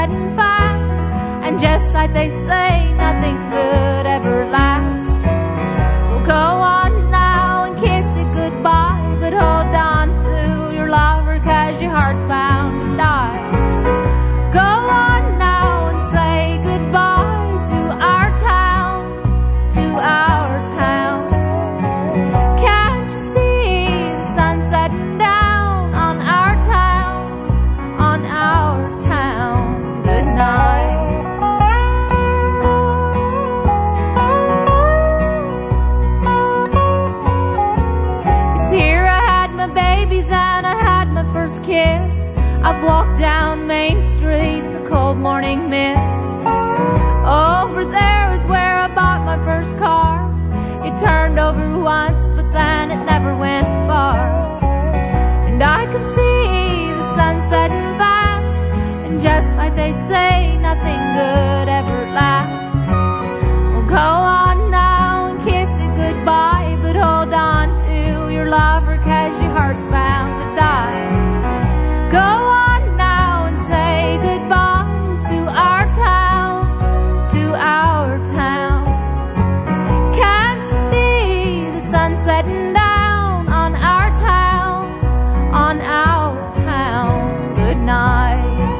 setting fast. And just like they say, nothing good ever lasts. We'll go on now and kiss it goodbye, but hold on to your lover, 'cause your heart's bound to die. Go on now and say goodbye to our town, to our town. Can't you see the sun setting down on our town, on our town? Good night. It's here I had my babies and I had my first kiss. I've walked down Main Street in the cold morning mist. Over there is where I bought my first car. It turned over once, but then it never went far. And I can see the sun setting fast. And just like they say, nothing good ever lasts. We'll go on now and kiss it goodbye, but hold on to your lover, 'cause your heart's bound to die. Go on now and say goodbye to our town, to our town. Can't you see the sun setting down on our town, on our town? Good night.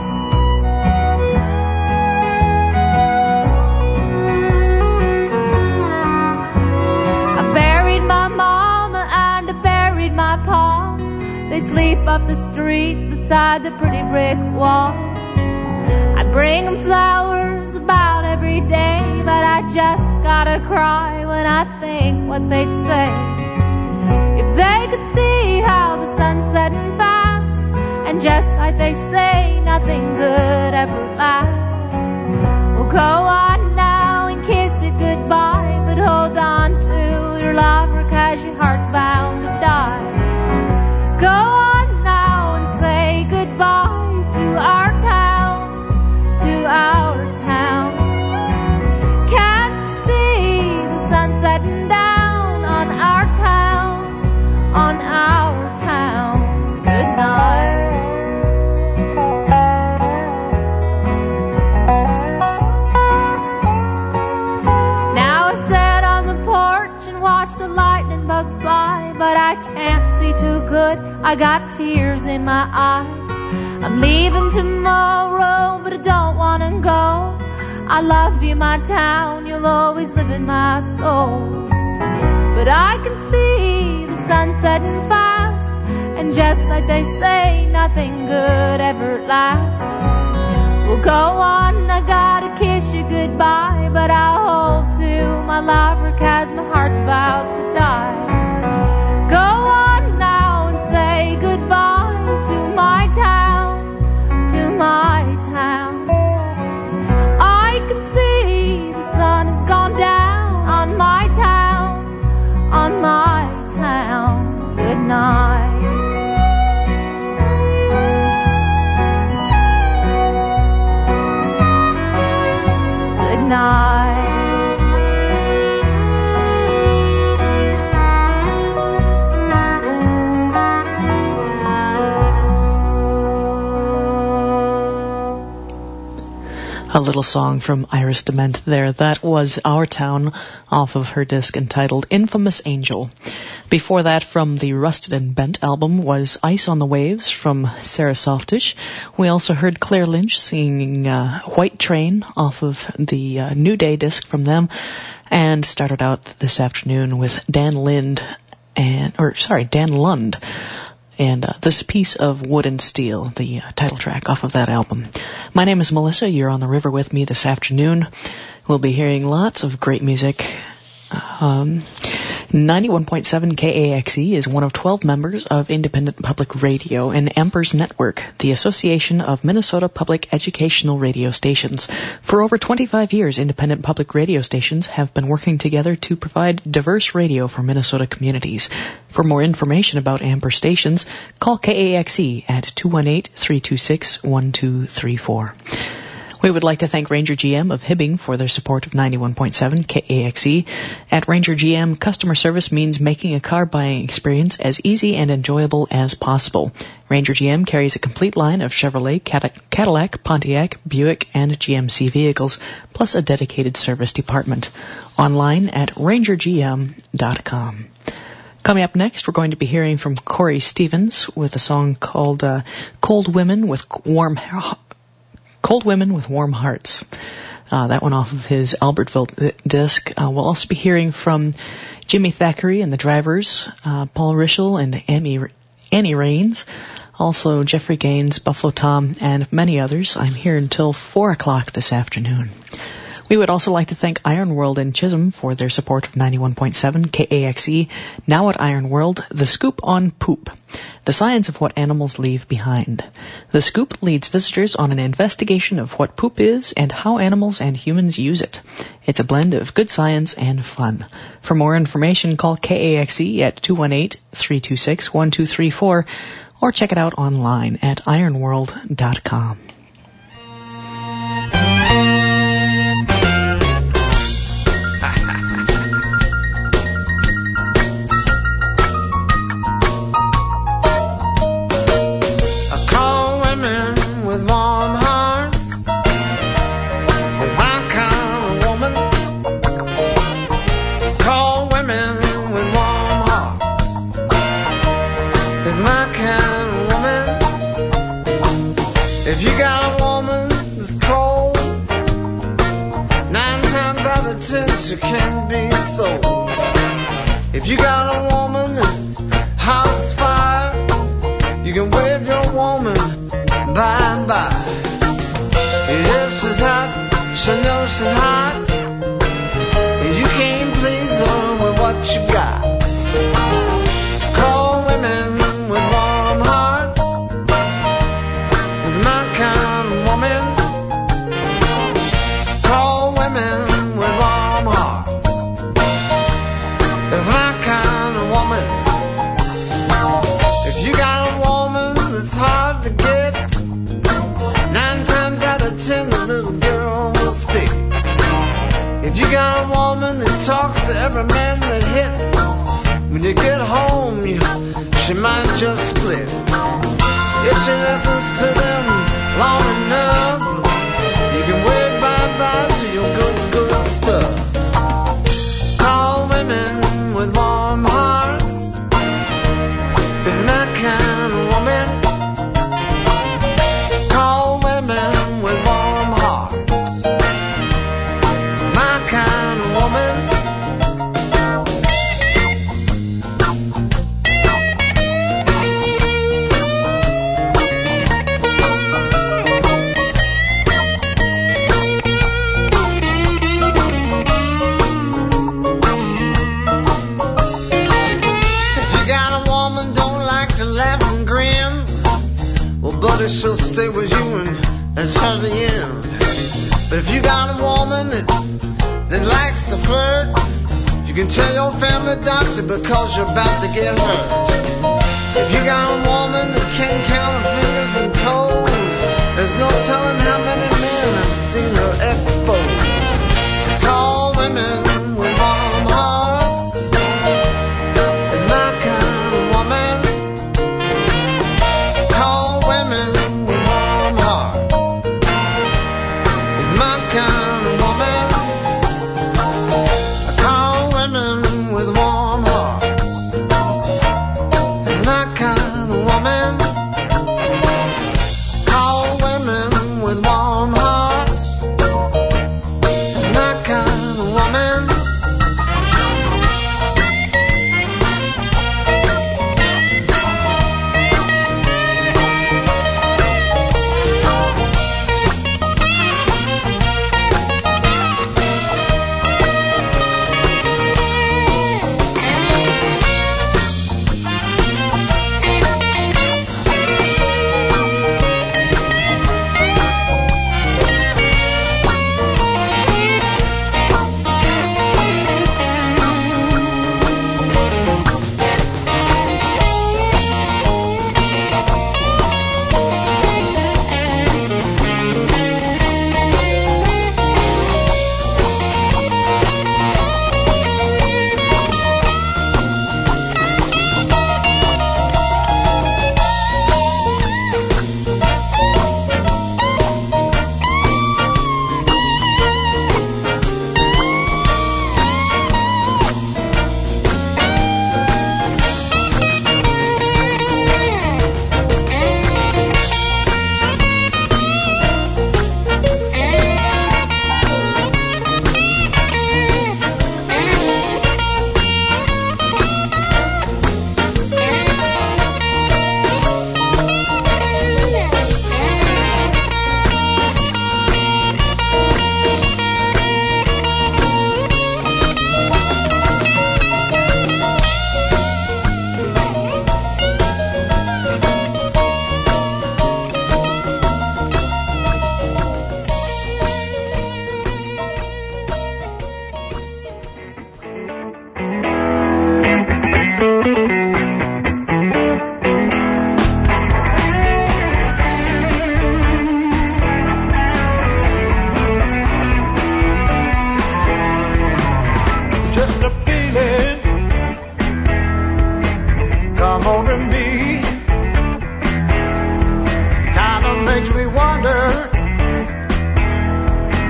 I buried my mama and I buried my pa. They sleep up the street beside the pretty brick wall. I bring them flowers about every day, but I just gotta cry when I think what they'd say. If they could see how the sun's setting fast, and just like they say, nothing good ever lasts. We'll go on now and kiss it goodbye, but hold on to your lover, 'cause your heart's bound to die. Go on now and say goodbye to our town, to our town. Can't you see the sun setting down on our town, on our town? Good night. Now I sat on the porch and watched the lightning bugs fly, but I can't see too good. I got tears in my eyes. I'm leaving tomorrow, but I don't want to go. I love you, my town. You'll always live in my soul. But I can see the sun setting fast, and just like they say, nothing good ever lasts. We'll go on, I gotta kiss you goodbye, but I'll hold to my lover, 'cause my heart's about to die. Go on now and say goodbye to my town, to my town. I can see the sun has gone down on my town, on my town. Good night. Good night. A little song from Iris DeMent there. That was Our Town off of her disc entitled Infamous Angel. Before that, from the Rusted and Bent album, was Ice on the Waves from Sarah Softish. We also heard Claire Lynch singing White Train off of the New Day disc from them, and started out this afternoon with Dan Lund and This Piece of Wood and Steel, the title track off of that album. My name is Melissa. You're on the river with me this afternoon. We'll be hearing lots of great music. 91.7 KAXE is one of 12 members of Independent Public Radio and Ampers Network, the Association of Minnesota Public Educational Radio Stations. For over 25 years, Independent Public Radio Stations have been working together to provide diverse radio for Minnesota communities. For more information about Amper stations, call KAXE at 218-326-1234. We would like to thank Ranger GM of Hibbing for their support of 91.7 KAXE. At Ranger GM, customer service means making a car buying experience as easy and enjoyable as possible. Ranger GM carries a complete line of Chevrolet, Cadillac, Pontiac, Buick, and GMC vehicles, plus a dedicated service department. Online at rangergm.com. Coming up next, we're going to be hearing from Corey Stevens with a song called Cold Women with Warm Hearts. That one off of his Albertville disc. We'll also be hearing from Jimmy Thackeray and the Drivers, Paul Rischel and Annie Raines, also Jeffrey Gaines, Buffalo Tom, and many others. I'm here until 4 o'clock this afternoon. We would also like to thank Iron World in Chisholm for their support of 91.7 KAXE. Now at Iron World, The Scoop on Poop, the science of what animals leave behind. The Scoop leads visitors on an investigation of what poop is and how animals and humans use it. It's a blend of good science and fun. For more information, call KAXE at 218-326-1234 or check it out online at ironworld.com. She can be sold. If you got a woman that's hot as fire, you can wave your woman bye-bye. If she's hot, she knows she's hot, and you can't please her with what you got. Call women with warm hearts is my kind of woman. Call women with warm hearts is my kind of woman. If you got a woman that's hard to get, 9 times out of 10 the little girl will stick. If you got a woman that talks to every man that hits, when you get home she might just split. If she listens to them long enough, you can wave bye-bye to your good stuff. Call women with warm hearts is my kind of woman. Call women with warm hearts is my kind of woman. Buddy, she'll stay with you until the end. But if you got a woman that likes to flirt, you can tell your family doctor because you're about to get hurt. If you got a woman that can count her fingers and toes, there's no telling how many men have seen her exposed. Call women with warm hearts is my kind of woman. Call women with warm hearts is my kind of woman. Call women with warm hearts is my kind of woman.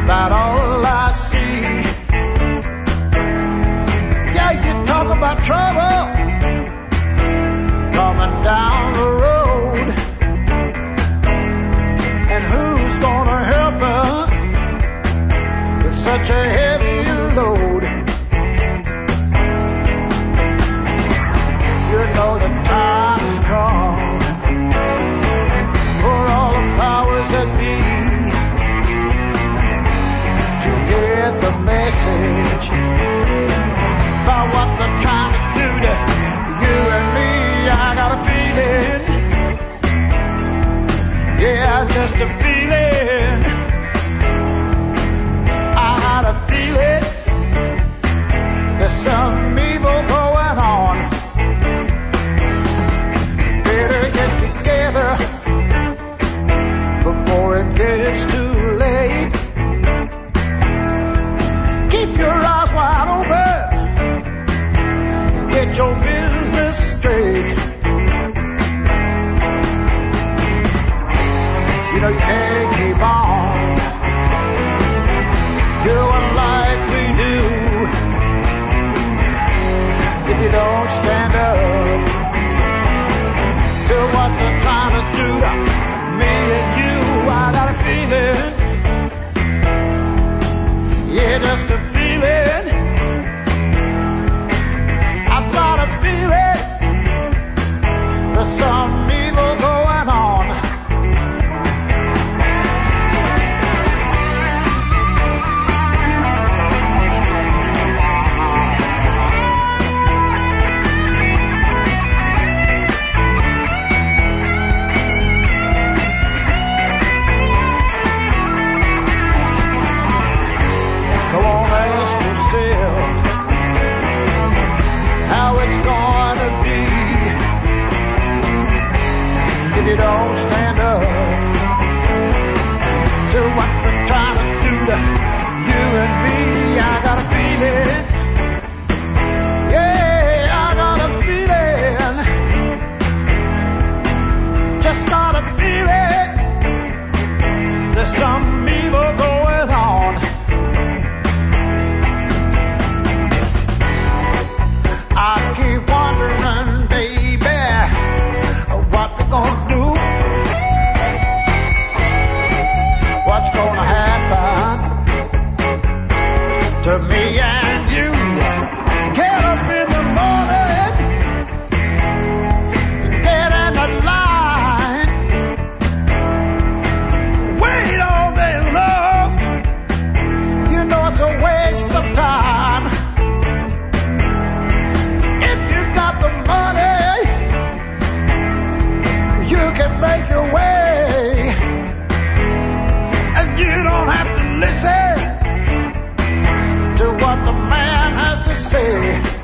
about all I see. Yeah, you talk about trouble coming down the road, and who's gonna help us with such a heavy load? You know the time's come for all the powers that be to get the message about what they're trying to do to you and me. I got a feeling, yeah, just a feeling. I got a feeling there's some evil going on. Better get together before it gets too late. Keep your eyes wide open, get your business straight. You know you can't keep on doing like we do if you don't stand up to what they're trying to do to me and you. I got a feeling, yeah, just a feeling. I've got a feeling there's some evil going on. How it's gonna be if you don't stand up to what they're trying to do to you and me. I got a feeling, yeah, I got a feeling, just got a feeling there's some evil going on. I keep wondering, baby, what we're gonna do, what's gonna happen to me and you. Get up in the morning, get in the line, wait all day long. You know it's a waste of time. The money, you can make your way, and you don't have to listen to what the man has to say.